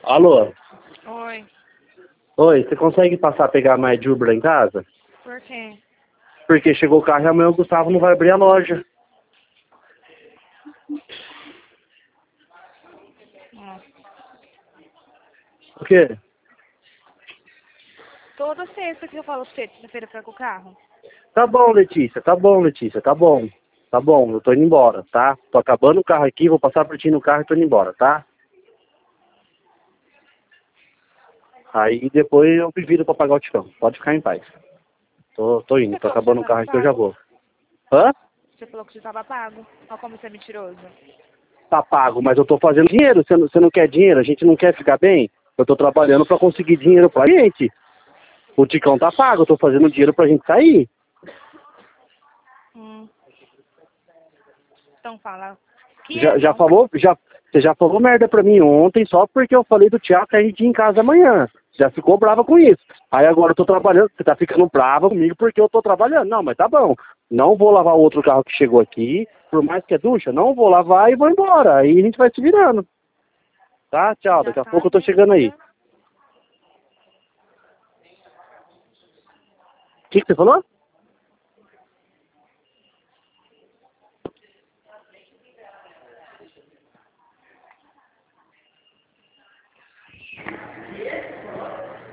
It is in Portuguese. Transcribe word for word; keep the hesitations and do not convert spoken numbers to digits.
Alô? Oi. Oi, você consegue passar a pegar mais de Uber lá em casa? Por quê? Porque chegou o carro e amanhã o Gustavo não vai abrir a loja. Ó. O quê? Toda sexta que eu falo pra você, sexta-feira pra com o carro. Tá bom, Letícia, tá bom, Letícia, tá bom. Tá bom, eu tô indo embora, tá? Tô acabando o carro aqui, vou passar por ti no carro e tô indo embora, tá? Aí depois eu me viro pra pagar o ticão. Pode ficar em paz. Tô, tô indo, Você tô falou que já acabando o tava carro aqui, eu já pago. vou. Hã? Você falou que já tava pago. Olha como você é mentiroso. Tá pago, mas eu tô fazendo dinheiro. Você não, você não quer dinheiro? A gente não quer ficar bem? Eu tô trabalhando pra conseguir dinheiro pra gente. O ticão tá pago, eu tô fazendo dinheiro pra gente sair. Hum. Então fala. Que Já, é já não. falou, já, você já falou merda pra mim ontem só porque eu falei do Thiago que a gente ia em casa amanhã. Já ficou brava com isso. Aí agora eu tô trabalhando, você tá ficando brava comigo porque eu tô trabalhando. Não, mas tá bom. Não vou lavar o outro carro que chegou aqui, por mais que é ducha, não vou lavar e vou embora. Aí a gente vai se virando. Tá? Tchau, Já daqui a tá pouco eu tô se chegando aí. virando. O que, que você falou?